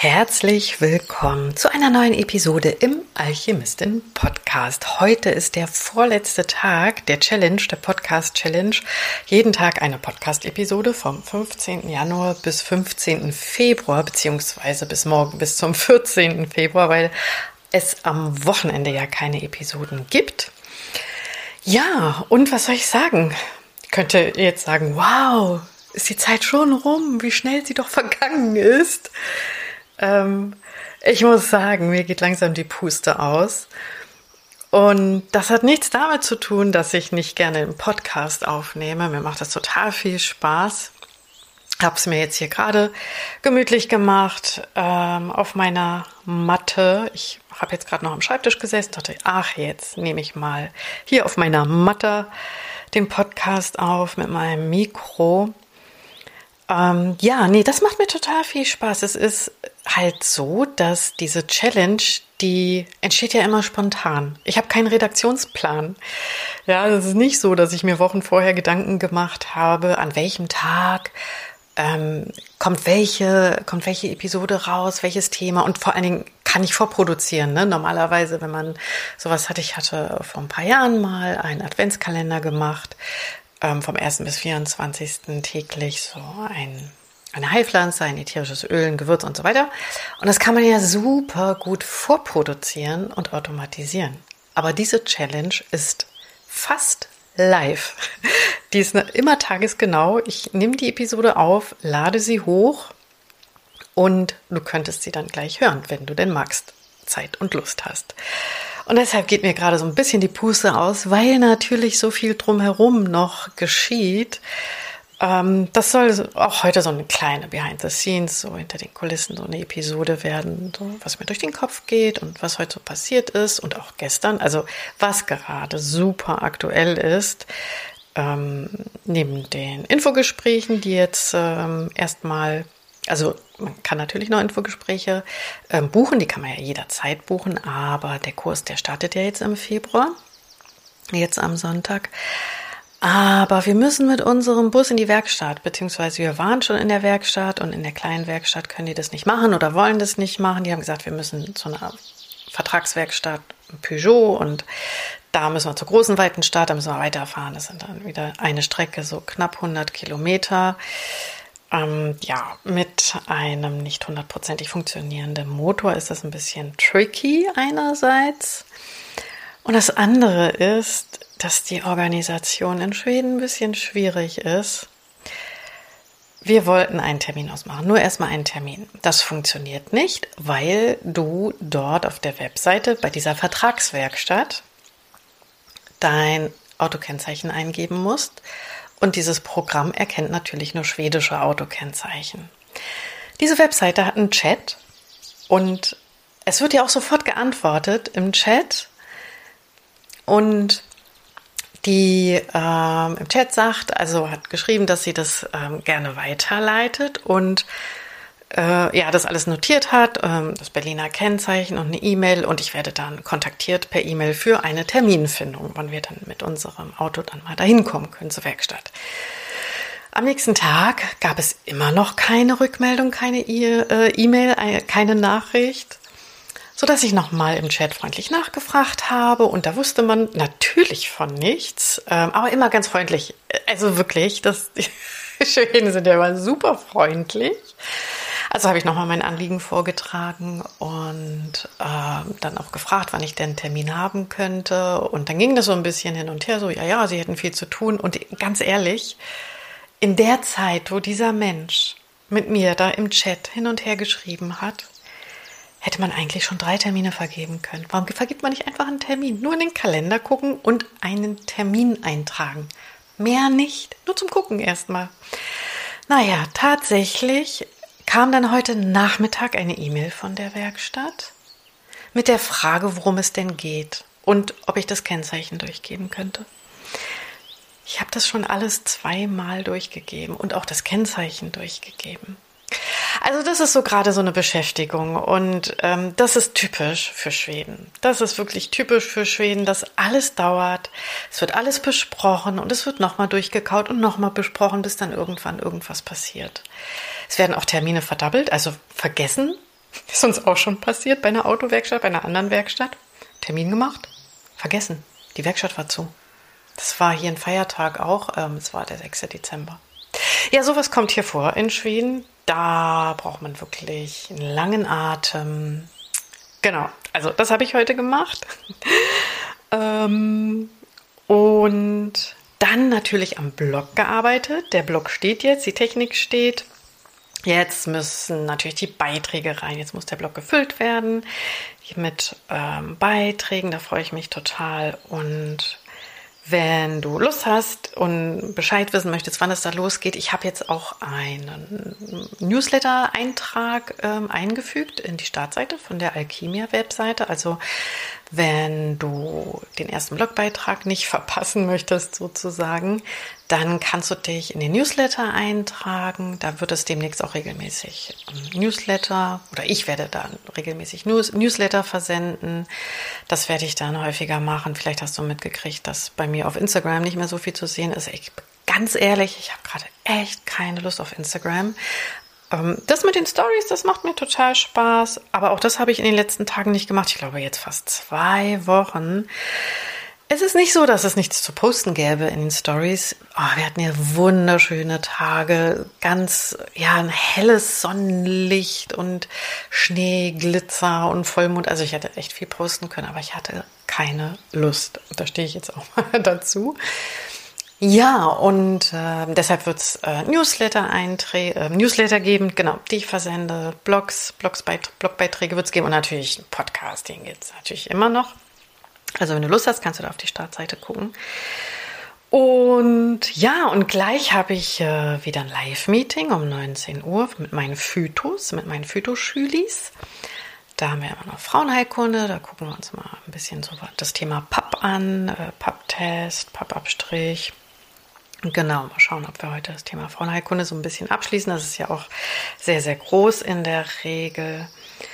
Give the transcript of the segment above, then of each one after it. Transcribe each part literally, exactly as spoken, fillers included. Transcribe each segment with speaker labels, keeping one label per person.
Speaker 1: Herzlich willkommen zu einer neuen Episode im Alchemistin-Podcast. Heute ist der vorletzte Tag der Challenge, der Podcast-Challenge. Jeden Tag eine Podcast-Episode vom fünfzehnten Januar bis fünfzehnten Februar, beziehungsweise bis morgen bis zum vierzehnten Februar, weil es am Wochenende ja keine Episoden gibt. Ja, und was soll ich sagen? Ich könnte jetzt sagen, wow, ist die Zeit schon rum, wie schnell sie doch vergangen ist. Ähm, ich muss sagen, mir geht langsam die Puste aus. Und das hat nichts damit zu tun, dass ich nicht gerne einen Podcast aufnehme. Mir macht das total viel Spaß. Habe es mir jetzt hier gerade gemütlich gemacht ähm, auf meiner Matte. Ich habe jetzt gerade noch am Schreibtisch gesessen, dachte, ach, jetzt nehme ich mal hier auf meiner Matte den Podcast auf mit meinem Mikro. Ähm, ja, nee, das macht mir total viel Spaß. Es ist halt so, dass diese Challenge, die entsteht ja immer spontan. Ich habe keinen Redaktionsplan. Ja, das ist nicht so, dass ich mir Wochen vorher Gedanken gemacht habe, an welchem Tag ähm, kommt welche, kommt welche Episode raus, welches Thema, und vor allen Dingen kann ich vorproduzieren. Ne? Normalerweise, wenn man sowas hatte, ich hatte vor ein paar Jahren mal einen Adventskalender gemacht, ähm, vom ersten bis vierundzwanzigsten täglich so ein eine Heilpflanze, ein ätherisches Öl, ein Gewürz und so weiter. Und das kann man ja super gut vorproduzieren und automatisieren. Aber diese Challenge ist fast live. Die ist immer tagesgenau. Ich nehme die Episode auf, lade sie hoch und du könntest sie dann gleich hören, wenn du denn magst, Zeit und Lust hast. Und deshalb geht mir gerade so ein bisschen die Puste aus, weil natürlich so viel drumherum noch geschieht. Ähm, das soll auch heute so eine kleine Behind the Scenes, so hinter den Kulissen, so eine Episode werden, so was mir durch den Kopf geht und was heute so passiert ist und auch gestern, also was gerade super aktuell ist, ähm, neben den Infogesprächen, die jetzt ähm, erstmal, also man kann natürlich noch Infogespräche ähm, buchen, die kann man ja jederzeit buchen, aber der Kurs, der startet ja jetzt im Februar, jetzt am Sonntag. Aber wir müssen mit unserem Bus in die Werkstatt, beziehungsweise wir waren schon in der Werkstatt und in der kleinen Werkstatt können die das nicht machen oder wollen das nicht machen. Die haben gesagt, wir müssen zu einer Vertragswerkstatt Peugeot und da müssen wir zur großen weiten Stadt, da müssen wir weiterfahren. Das sind dann wieder eine Strecke, so knapp hundert Kilometer. Ähm, ja, mit einem nicht hundertprozentig funktionierenden Motor ist das ein bisschen tricky einerseits. Und das andere ist, dass die Organisation in Schweden ein bisschen schwierig ist. Wir wollten einen Termin ausmachen, nur erstmal einen Termin. Das funktioniert nicht, weil du dort auf der Webseite bei dieser Vertragswerkstatt dein Autokennzeichen eingeben musst. Und dieses Programm erkennt natürlich nur schwedische Autokennzeichen. Diese Webseite hat einen Chat und es wird ja auch sofort geantwortet im Chat. Und die ähm, im Chat sagt, also hat geschrieben, dass sie das ähm, gerne weiterleitet und äh, ja, das alles notiert hat, ähm, das Berliner Kennzeichen und eine E-Mail, und ich werde dann kontaktiert per E-Mail für eine Terminfindung, wann wir dann mit unserem Auto dann mal dahin kommen können zur Werkstatt. Am nächsten Tag gab es immer noch keine Rückmeldung, keine E-Mail, keine Nachricht, sodass ich nochmal im Chat freundlich nachgefragt habe, und da wusste man natürlich von nichts, ähm, aber immer ganz freundlich. Also wirklich, das, die Schweden sind ja immer super freundlich. Also habe ich nochmal mein Anliegen vorgetragen und äh, dann auch gefragt, wann ich denn einen Termin haben könnte. Und dann ging das so ein bisschen hin und her, so ja, ja, sie hätten viel zu tun. Und ganz ehrlich, in der Zeit, wo dieser Mensch mit mir da im Chat hin und her geschrieben hat, hätte man eigentlich schon drei Termine vergeben können. Warum vergibt man nicht einfach einen Termin? Nur in den Kalender gucken und einen Termin eintragen. Mehr nicht, nur zum Gucken erstmal. Naja, tatsächlich kam dann heute Nachmittag eine E-Mail von der Werkstatt mit der Frage, worum es denn geht und ob ich das Kennzeichen durchgeben könnte. Ich habe das schon alles zweimal durchgegeben und auch das Kennzeichen durchgegeben. Also das ist so gerade so eine Beschäftigung, und ähm, das ist typisch für Schweden. Das ist wirklich typisch für Schweden, dass alles dauert, es wird alles besprochen und es wird nochmal durchgekaut und nochmal besprochen, bis dann irgendwann irgendwas passiert. Es werden auch Termine verdoppelt, also vergessen. Ist uns auch schon passiert bei einer Autowerkstatt, bei einer anderen Werkstatt. Termin gemacht, vergessen. Die Werkstatt war zu. Das war hier ein Feiertag auch. Ähm, es war der sechste Dezember. Ja, sowas kommt hier vor in Schweden. Da braucht man wirklich einen langen Atem. Genau, also das habe ich heute gemacht. ähm, und dann natürlich am Blog gearbeitet. Der Blog steht jetzt, die Technik steht. Jetzt müssen natürlich die Beiträge rein. Jetzt muss der Blog gefüllt werden mit ähm, Beiträgen. Da freue ich mich total. Und wenn du Lust hast und Bescheid wissen möchtest, wann es da losgeht, ich habe jetzt auch einen Newsletter-Eintrag ähm, eingefügt in die Startseite von der Alkimia-Webseite. Also wenn du den ersten Blogbeitrag nicht verpassen möchtest sozusagen, dann kannst du dich in den Newsletter eintragen. Da wird es demnächst auch regelmäßig Newsletter oder ich werde dann regelmäßig News, Newsletter versenden. Das werde ich dann häufiger machen. Vielleicht hast du mitgekriegt, dass bei mir auf Instagram nicht mehr so viel zu sehen ist. Ich, ganz ehrlich, ich habe gerade echt keine Lust auf Instagram. Das mit den Stories, das macht mir total Spaß, aber auch das habe ich in den letzten Tagen nicht gemacht. Ich glaube jetzt fast zwei Wochen. Es ist nicht so, dass es nichts zu posten gäbe in den Stories. Oh, wir hatten ja wunderschöne Tage, ganz, ja, ein helles Sonnenlicht und Schnee, Glitzer und Vollmond. Also ich hätte echt viel posten können, aber ich hatte keine Lust. Da stehe ich jetzt auch mal dazu. Ja, und äh, deshalb wird es äh, Newsletter, äh, Newsletter geben, genau, die ich versende, Blogs, Blogs Blogbeiträge wird es geben und natürlich Podcasting gibt es natürlich immer noch. Also wenn du Lust hast, kannst du da auf die Startseite gucken. Und ja, und gleich habe ich äh, wieder ein Live-Meeting um neunzehn Uhr mit meinen Phytos, mit meinen Phytoschülis. Da haben wir immer noch Frauenheilkunde, da gucken wir uns mal ein bisschen so das Thema P A P an, äh, P A P-Test, P A P-Abstrich. Genau, mal schauen, ob wir heute das Thema Frauenheilkunde so ein bisschen abschließen. Das ist ja auch sehr, sehr groß in der Regel.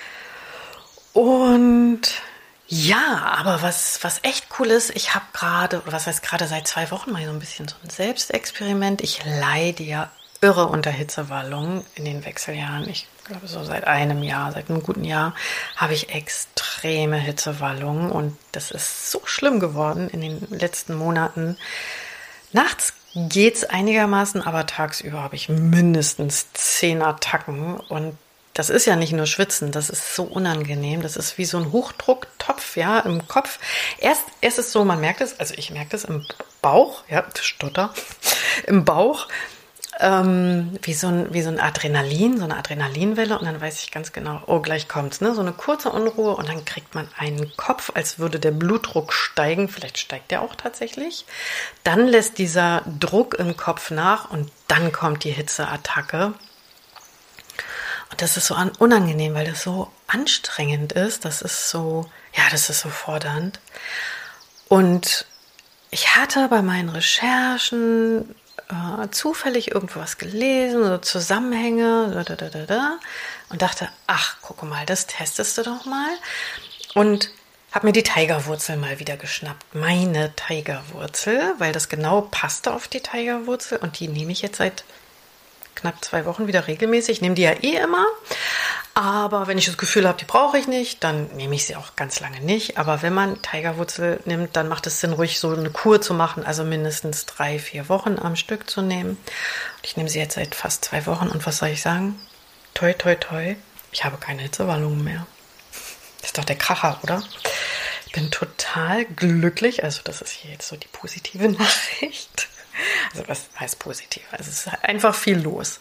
Speaker 1: Und ja, aber was, was echt cool ist, ich habe gerade, oder was heißt gerade seit zwei Wochen mal so ein bisschen so ein Selbstexperiment. Ich leide ja irre unter Hitzewallungen in den Wechseljahren. Ich glaube, so seit einem Jahr, seit einem guten Jahr habe ich extreme Hitzewallungen und das ist so schlimm geworden in den letzten Monaten. Nachts geht's einigermaßen, aber tagsüber habe ich mindestens zehn Attacken und das ist ja nicht nur Schwitzen, das ist so unangenehm, das ist wie so ein Hochdrucktopf, ja, im Kopf. Erst, erst ist es so, man merkt es, also ich merke es im Bauch, ja, Stotter, im Bauch, ähm, wie so ein, wie so ein Adrenalin, so eine Adrenalinwelle und dann weiß ich ganz genau, oh, gleich kommt's, ne, so eine kurze Unruhe und dann kriegt man einen Kopf, als würde der Blutdruck steigen, vielleicht steigt der auch tatsächlich. Dann lässt dieser Druck im Kopf nach und dann kommt die Hitzeattacke. Und das ist so unangenehm, weil das so anstrengend ist. Das ist so, ja, das ist so fordernd. Und ich hatte bei meinen Recherchen äh, zufällig irgendwo was gelesen, so Zusammenhänge, da, da, da, da, da, und dachte, ach, guck mal, das testest du doch mal. Und habe mir die Tigerwurzel mal wieder geschnappt. Meine Tigerwurzel, weil das genau passte auf die Tigerwurzel. Und die nehme ich jetzt seit knapp zwei Wochen wieder regelmäßig. Ich nehme die ja eh immer, aber wenn ich das Gefühl habe, die brauche ich nicht, dann nehme ich sie auch ganz lange nicht. Aber wenn man Tigerwurzel nimmt, dann macht es Sinn, ruhig so eine Kur zu machen, also mindestens drei, vier Wochen am Stück zu nehmen. Ich nehme sie jetzt seit fast zwei Wochen und was soll ich sagen? Toi, toi, toi, ich habe keine Hitzewallungen mehr. Das ist doch der Kracher, oder? Ich bin total glücklich, also das ist hier jetzt so die positive Nachricht. Also was heißt positiv? Also es ist einfach viel los.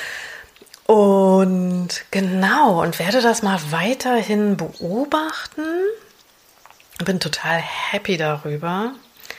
Speaker 1: Und genau, und werde das mal weiterhin beobachten. Bin total happy darüber.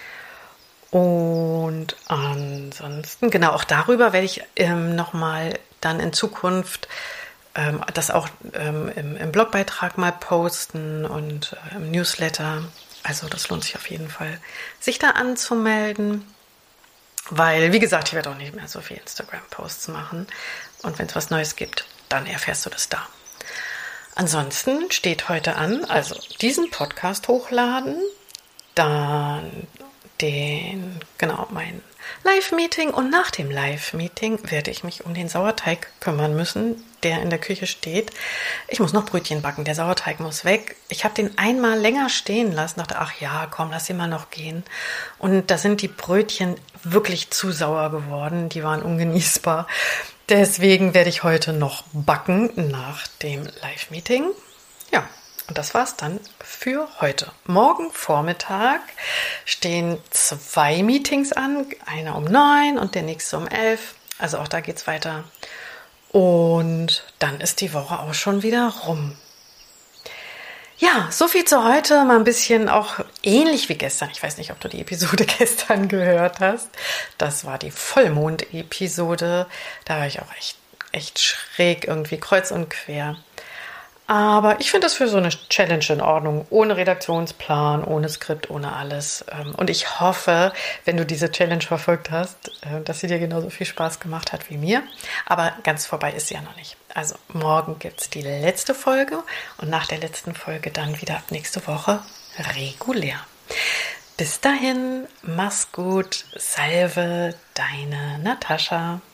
Speaker 1: Und ansonsten, genau, auch darüber werde ich ähm, nochmal dann in Zukunft ähm, das auch ähm, im, im Blogbeitrag mal posten und äh, im Newsletter. Also das lohnt sich auf jeden Fall, sich da anzumelden. Weil, wie gesagt, ich werde auch nicht mehr so viel Instagram-Posts machen. Und wenn es was Neues gibt, dann erfährst du das da. Ansonsten steht heute an, also diesen Podcast hochladen, dann den, genau, mein Live-Meeting und nach dem Live-Meeting werde ich mich um den Sauerteig kümmern müssen, der in der Küche steht. Ich muss noch Brötchen backen, der Sauerteig muss weg. Ich habe den einmal länger stehen lassen, dachte, ach ja, komm, lass ihn mal noch gehen. Und da sind die Brötchen wirklich zu sauer geworden, die waren ungenießbar. Deswegen werde ich heute noch backen nach dem Live-Meeting. Ja, und das war's dann für heute. Morgen Vormittag stehen zwei Meetings an, einer um neun und der nächste um elf. Also auch da geht's weiter. Und dann ist die Woche auch schon wieder rum. Ja, so viel zu heute. Mal ein bisschen auch ähnlich wie gestern. Ich weiß nicht, ob du die Episode gestern gehört hast. Das war die Vollmond-Episode. Da war ich auch echt, echt schräg, irgendwie kreuz und quer. Aber ich finde das für so eine Challenge in Ordnung, ohne Redaktionsplan, ohne Skript, ohne alles. Und ich hoffe, wenn du diese Challenge verfolgt hast, dass sie dir genauso viel Spaß gemacht hat wie mir. Aber ganz vorbei ist sie ja noch nicht. Also morgen gibt es die letzte Folge und nach der letzten Folge dann wieder ab nächste Woche regulär. Bis dahin, mach's gut, Salve, deine Natascha.